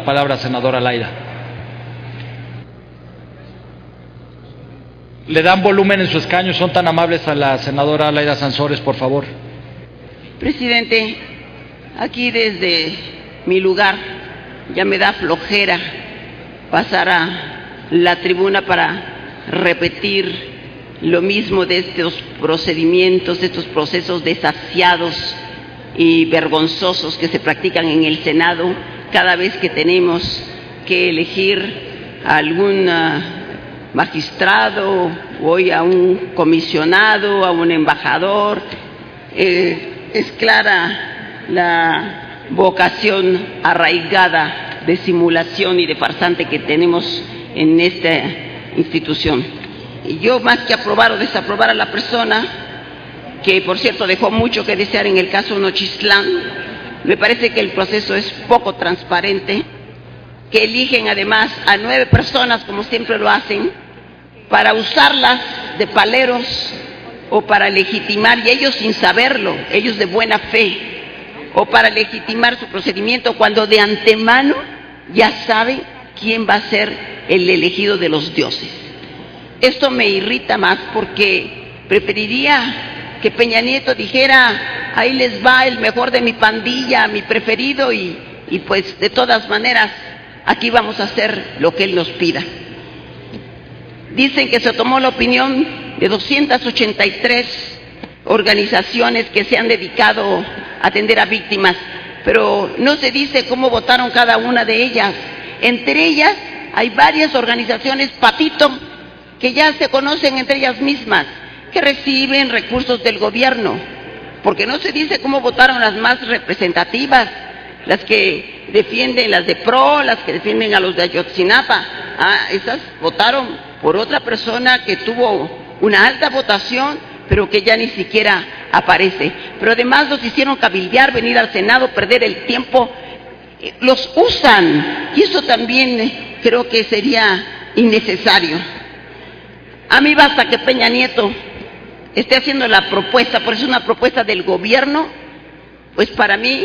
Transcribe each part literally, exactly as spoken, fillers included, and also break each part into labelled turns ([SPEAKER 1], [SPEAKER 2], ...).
[SPEAKER 1] palabra, senadora Laida. Le dan volumen en su escaño, son tan amables a la senadora Laida Sansores, por favor.
[SPEAKER 2] Presidente, aquí desde mi lugar ya me da flojera pasar a la tribuna para repetir lo mismo de estos procedimientos, de estos procesos desasiados y vergonzosos que se practican en el Senado cada vez que tenemos que elegir a algún magistrado, hoy a un comisionado, a un embajador. Eh, es clara la vocación arraigada de simulación y de farsante que tenemos en esta institución. Y yo, más que aprobar o desaprobar a la persona, que por cierto dejó mucho que desear en el caso Nochistlán, me parece que el proceso es poco transparente, que eligen además a nueve personas, como siempre lo hacen, para usarlas de paleros o para legitimar, y ellos sin saberlo, ellos de buena fe, o para legitimar su procedimiento cuando de antemano ya saben quién va a ser el elegido de los dioses. Esto me irrita más porque preferiría que Peña Nieto dijera: ahí les va el mejor de mi pandilla, mi preferido, y, y pues de todas maneras aquí vamos a hacer lo que él nos pida. Dicen que se tomó la opinión de doscientas ochenta y tres organizaciones que se han dedicado a atender a víctimas, pero no se dice cómo votaron cada una de ellas. Entre ellas hay varias organizaciones patito que ya se conocen entre ellas mismas, que reciben recursos del gobierno, porque no se dice cómo votaron las más representativas, las que defienden, las de P R O, las que defienden a los de Ayotzinapa. Ah, esas votaron por otra persona que tuvo una alta votación, pero que ya ni siquiera aparece. Pero además los hicieron cabildear, venir al Senado, perder el tiempo, los usan, y eso también creo que sería innecesario. A mí basta que Peña Nieto esté haciendo la propuesta, por eso es una propuesta del gobierno, pues para mí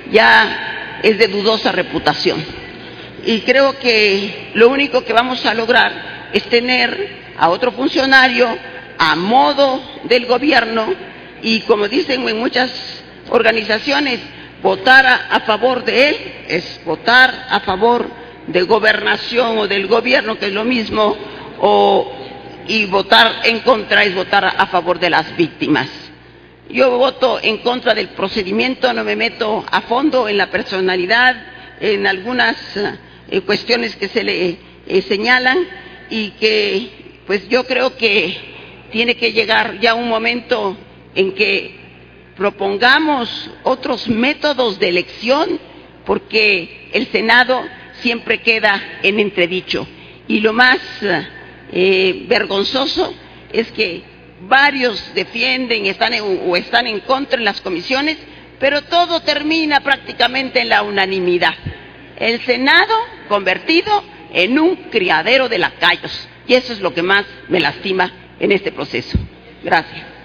[SPEAKER 2] ya es de dudosa reputación. Y creo que lo único que vamos a lograr es tener a otro funcionario a modo del gobierno, y como dicen en muchas organizaciones, votar a, a favor de él es votar a favor de gobernación o del gobierno, que es lo mismo, o, y votar en contra es votar a, a favor de las víctimas. Yo voto en contra del procedimiento, no me meto a fondo en la personalidad, en algunas eh, cuestiones que se le eh, señalan, y que pues yo creo que tiene que llegar ya un momento en que propongamos otros métodos de elección, porque el Senado siempre queda en entredicho. Y lo más eh, vergonzoso es que varios defienden están en, o están en contra en las comisiones, pero todo termina prácticamente en la unanimidad. El Senado convertido en un criadero de lacayos, y eso es lo que más me lastima en este proceso. Gracias.